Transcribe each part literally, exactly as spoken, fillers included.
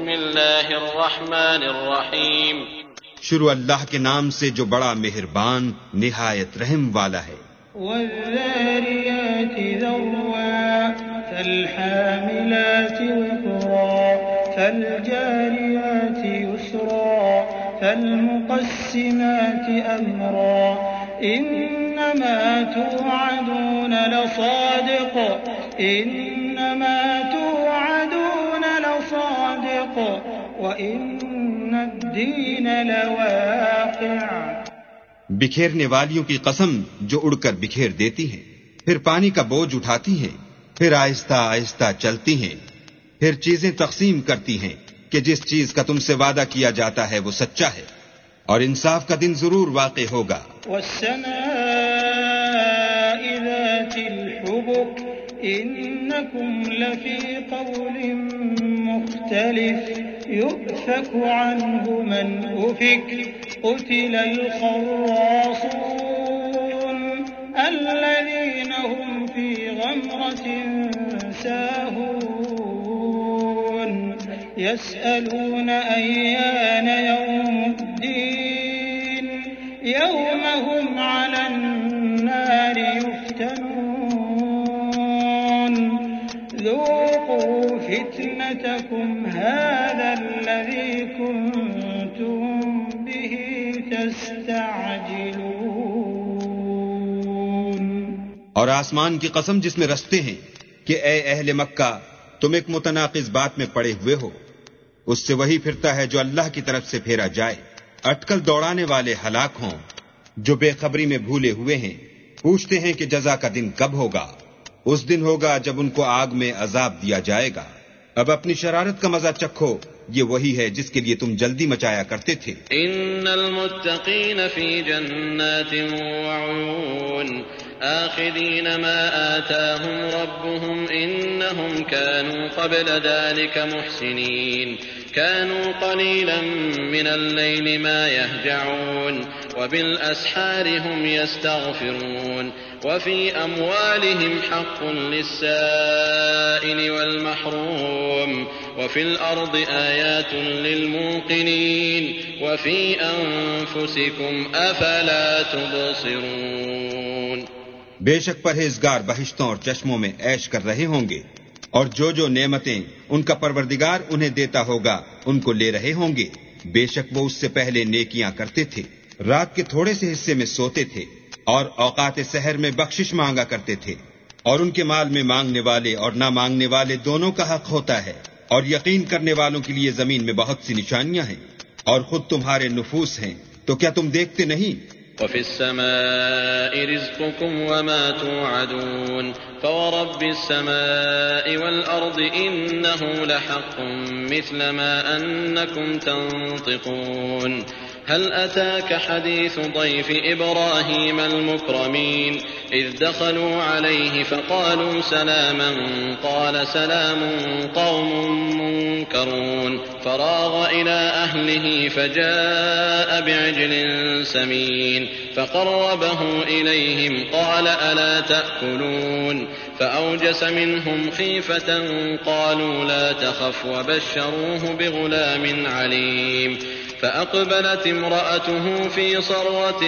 بسم اللہ الرحمن الرحیم شروع اللہ کے نام سے جو بڑا مہربان نہایت رحم والا ہے. والذاريات ذروا فالحاملات وقرا فالجاريات يسرا فالمقسمات أمرا إنما توعدون لصادق إنما توعدون لصادق وإن الدين لواقع. بکھیرنے والیوں کی قسم جو اڑ کر بکھیر دیتی ہیں، پھر پانی کا بوجھ اٹھاتی ہیں، پھر آہستہ آہستہ چلتی ہیں، پھر چیزیں تقسیم کرتی ہیں کہ جس چیز کا تم سے وعدہ کیا جاتا ہے وہ سچا ہے، اور انصاف کا دن ضرور واقع ہوگا. والسماء ذات الحبك إنكم لفي قول مختلف يؤفك عنه من أفك قتل الخراصون الذين هم في غمرة ساهون يسألون أيان يوم الدين يوم هم على النار يفتنون ذوقوا فتنتكم هذا الذي كنتم به تستعجلون. اور آسمان کی قسم جس میں رستے ہیں کہ اے اہل مکہ تم ایک متناقض بات میں پڑے ہوئے ہو، اس سے وہی پھرتا ہے جو اللہ کی طرف سے پھیرا جائے. اٹکل دوڑانے والے ہلاک ہوں جو بے خبری میں بھولے ہوئے ہیں، پوچھتے ہیں کہ جزا کا دن کب ہوگا. اس دن ہوگا جب ان کو آگ میں عذاب دیا جائے گا. اب اپنی شرارت کا مزہ چکھو، یہ وہی ہے جس کے لیے تم جلدی مچایا کرتے تھے. ان المتقین فی جنات وعیون آخذین ما آتاهم ربهم انہم كانوا قبل ذلك محسنین كانوا قليلا من الليل ما يهجعون وبالأسحار هم يستغفرون وفي أموالهم حق للسائل والمحروم وفي الأرض آيات للموقنين وفي أنفسكم أفلا تبصرون. بے شک پرہیزگار بہشتوں اور چشموں میں عیش کر رہے ہوں گے، اور جو جو نعمتیں ان کا پروردگار انہیں دیتا ہوگا ان کو لے رہے ہوں گے. بے شک وہ اس سے پہلے نیکیاں کرتے تھے، رات کے تھوڑے سے حصے میں سوتے تھے اور اوقات سحر میں بخشش مانگا کرتے تھے، اور ان کے مال میں مانگنے والے اور نہ مانگنے والے دونوں کا حق ہوتا ہے. اور یقین کرنے والوں کے لیے زمین میں بہت سی نشانیاں ہیں، اور خود تمہارے نفوس ہیں، تو کیا تم دیکھتے نہیں؟ وفي السماء رزقكم وما توعدون فورب السماء والأرض إنه لحق مثل ما أنكم تنطقون. هل أتاك حديث ضيف إبراهيم المكرمين إذ دخلوا عليه فقالوا سلاما قال سلام قوم منكرون فراغ إلى أهله فجاء بعجل سمين فقربه إليهم قال ألا تأكلون فأوجس منهم خيفة قالوا لا تخف وبشروه بغلام عليم فأقبلت امرأته في صرة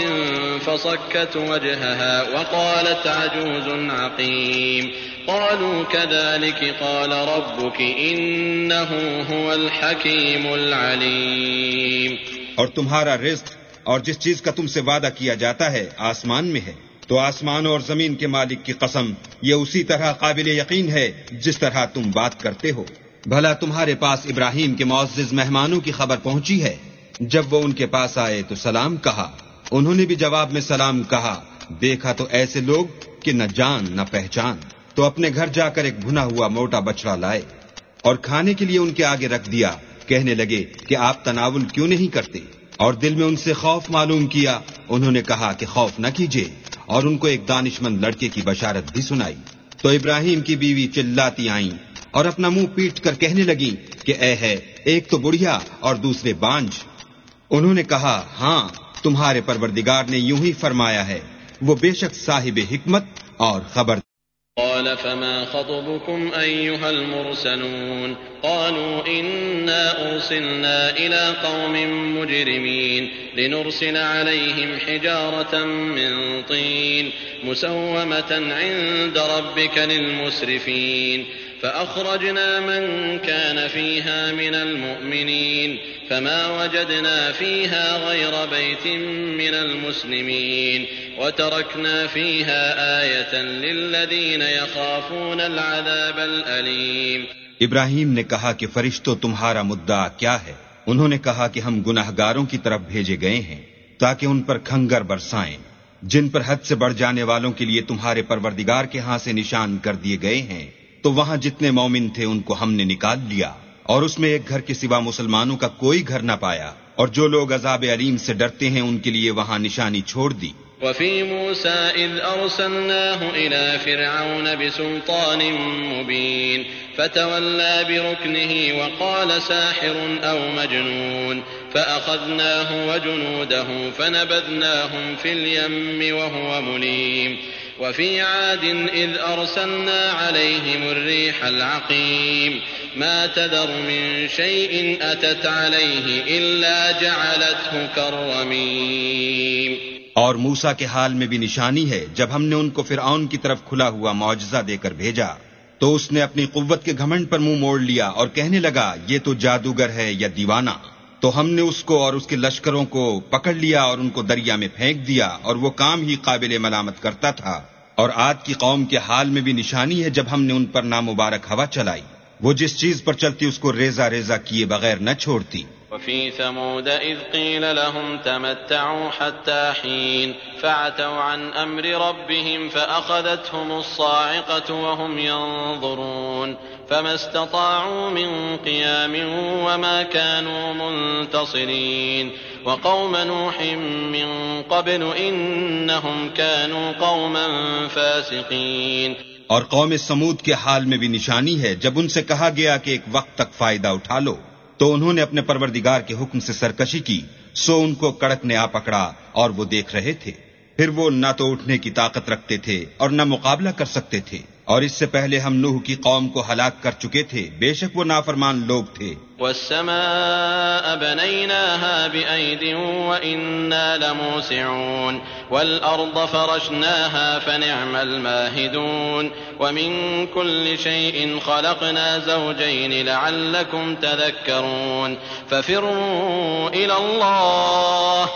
فصكت وجهها وقالت عجوز عقيم قالوا كذلك قال ربك إنه هو الحكيم العليم. اور تمہارا رزق اور جس چیز کا تم سے وعدہ کیا جاتا ہے آسمان میں ہے، تو آسمان اور زمین کے مالک کی قسم یہ اسی طرح قابل یقین ہے جس طرح تم بات کرتے ہو. بھلا تمہارے پاس ابراہیم کے معزز مہمانوں کی خبر پہنچی ہے؟ جب وہ ان کے پاس آئے تو سلام کہا، انہوں نے بھی جواب میں سلام کہا. دیکھا تو ایسے لوگ کہ نہ جان نہ پہچان، تو اپنے گھر جا کر ایک بھنا ہوا موٹا بچڑا لائے اور کھانے کے لیے ان کے آگے رکھ دیا. کہنے لگے کہ آپ تناول کیوں نہیں کرتے؟ اور دل میں ان سے خوف معلوم کیا. انہوں نے کہا کہ خوف نہ کیجیے، اور ان کو ایک دانشمند لڑکے کی بشارت بھی سنائی. تو ابراہیم کی بیوی چلاتی آئیں اور اپنا منہ پیٹ کر کہنے لگیں کہ اے ہے ایک تو بڑھیا اور دوسرے بانج. انہوں نے کہا ہاں تمہارے پروردگار نے یوں ہی فرمایا ہے، وہ بے شک صاحب حکمت اور خبر. قال فما خطبكم أيها المرسلون قالوا إنا أرسلنا إلى قوم مجرمين لنرسل عليهم حجارة من طين مسومة عند ربك للمسرفين فأخرجنا من كان فيها من المؤمنين فما وجدنا فيها غير بيت من المسلمين وتركنا فيها آية للذين يخافون العذاب الأليم. ابراہیم نے کہا کہ فرشتوں تمہارا مدعا کیا ہے؟ انہوں نے کہا کہ ہم گناہگاروں کی طرف بھیجے گئے ہیں تاکہ ان پر کھنگر برسائیں جن پر حد سے بڑھ جانے والوں کے لیے تمہارے پروردگار کے ہاں سے نشان کر دیے گئے ہیں. تو وہاں جتنے مومن تھے ان کو ہم نے نکال لیا اور اس میں ایک گھر کے سوا مسلمانوں کا کوئی گھر نہ پایا، اور جو لوگ عذاب علیم سے ڈرتے ہیں ان کے لیے وہاں نشانی چھوڑ دی. وفي موسى إذ أرسلناه إلى فرعون بسلطان مبين فتولى بركنه وقال ساحر أو مجنون فأخذناه وجنوده فنبذناهم في اليم وهو مليم. وفي عاد إذ أرسلنا عليهم الريح العقيم ما تذر من شيء أتت عليه إلا جعلته كالرميم. اور موسیٰ کے حال میں بھی نشانی ہے جب ہم نے ان کو فرعون کی طرف کھلا ہوا معجزہ دے کر بھیجا تو اس نے اپنی قوت کے گھمنڈ پر منہ موڑ لیا اور کہنے لگا یہ تو جادوگر ہے یا دیوانہ. تو ہم نے اس کو اور اس کے لشکروں کو پکڑ لیا اور ان کو دریا میں پھینک دیا اور وہ کام ہی قابل ملامت کرتا تھا. اور عاد کی قوم کے حال میں بھی نشانی ہے جب ہم نے ان پر نامبارک ہوا چلائی، وہ جس چیز پر چلتی اس کو ریزہ ریزہ کیے بغیر نہ چھوڑتی. وفي ثمود إذ قيل لهم تمتعوا حتى حين فعتوا عن أمر ربهم فأخذتهم الصاعقة وهم ينظرون فما استطاعوا من قيام وما كانوا منتصرين. وقوم نوح من قبل إنهم كانوا قوما فاسقين. اور قوم سمود کے حال میں بھی نشانی ہے جب ان سے کہا گیا کہ ایک وقت تک فائدہ اٹھا لو تو انہوں نے اپنے پروردگار کے حکم سے سرکشی کی، سو ان کو کڑک نے آ پکڑا اور وہ دیکھ رہے تھے. پھر وہ نہ تو اٹھنے کی طاقت رکھتے تھے اور نہ مقابلہ کر سکتے تھے. اور اس سے پہلے ہم نوح کی قوم کو ہلاک کر چکے تھے، بے شک وہ نافرمان لوگ تھے. والسماء بنيناها بأيد وإنا لموسعون والأرض فرشناها فنعم الماهدون ومن كل شيء خلقنا زوجين لعلكم تذكرون ففروا إلى الله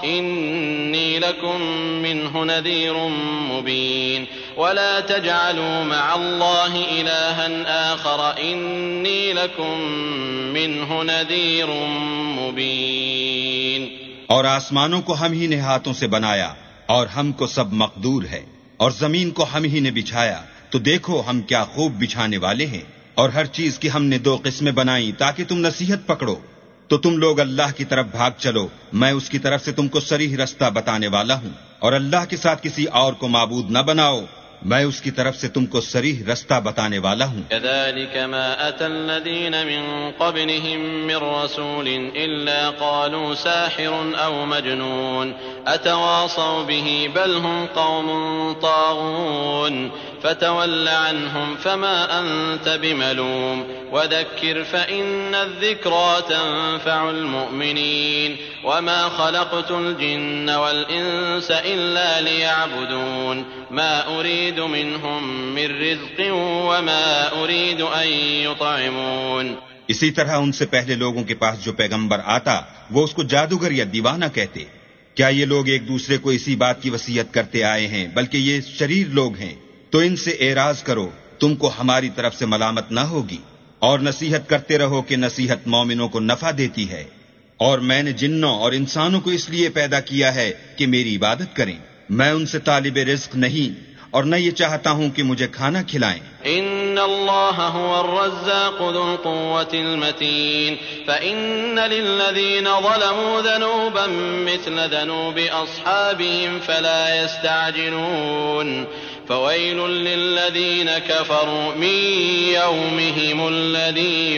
إني لكم منه نذير مبين ولا تجعلوا مع الله إلها آخر إني لكم منه نذير مبين. اور آسمانوں کو ہم ہی نے ہاتھوں سے بنایا اور ہم کو سب مقدور ہے، اور زمین کو ہم ہی نے بچھایا تو دیکھو ہم کیا خوب بچھانے والے ہیں. اور ہر چیز کی ہم نے دو قسمیں بنائی تاکہ تم نصیحت پکڑو. تو تم لوگ اللہ کی طرف بھاگ چلو، میں اس کی طرف سے تم کو صریح رستہ بتانے والا ہوں. اور اللہ کے ساتھ کسی اور کو معبود نہ بناؤ، میں اس کی طرف سے تم کو صریح رستہ بتانے والا ہوں. كذلك ما أتى الذين من قبلهم من رسول إلا قالوا ساحر أو مجنون أتواصوا به بل هم قوم طاغون فتول عنهم فما أنت بملوم وذكر فإن الذكرى تنفع المؤمنين وما خلقت الجن والإنس إلا ليعبدون ما أريد منهم من رزق وما أريد أن يطعمون. اسی طرح ان سے پہلے لوگوں کے پاس جو پیغمبر آتا وہ اس کو جادوگر یا دیوانہ کہتے. کیا یہ لوگ ایک دوسرے کو اسی بات کی وصیت کرتے آئے ہیں بلکہ یہ شریر لوگ ہیں. تو ان سے اعراض کرو، تم کو ہماری طرف سے ملامت نہ ہوگی. اور نصیحت کرتے رہو کہ نصیحت مومنوں کو نفع دیتی ہے. اور میں نے جنوں اور انسانوں کو اس لیے پیدا کیا ہے کہ میری عبادت کریں. میں ان سے طالب رزق نہیں اور نہ یہ چاہتا ہوں کہ مجھے کھانا کھلائیں. ان اللہ هو الرزاق ذو القوة المتین فإن للذین ظلموا ذنوبا مثل ذنوب أصحابهم فلا يستعجلون فويل للذین كفروا من يومهم الذی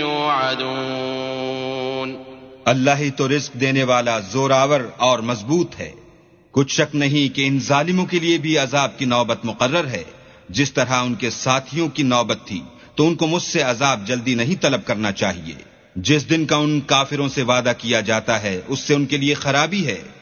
يوعدون. اللہ ہی تو رزق دینے والا زوراور اور مضبوط ہے. کچھ شک نہیں کہ ان ظالموں کے لیے بھی عذاب کی نوبت مقرر ہے جس طرح ان کے ساتھیوں کی نوبت تھی تو ان کو مجھ سے عذاب جلدی نہیں طلب کرنا چاہیے۔ جس دن کا ان کافروں سے وعدہ کیا جاتا ہے اس سے ان کے لیے خرابی ہے۔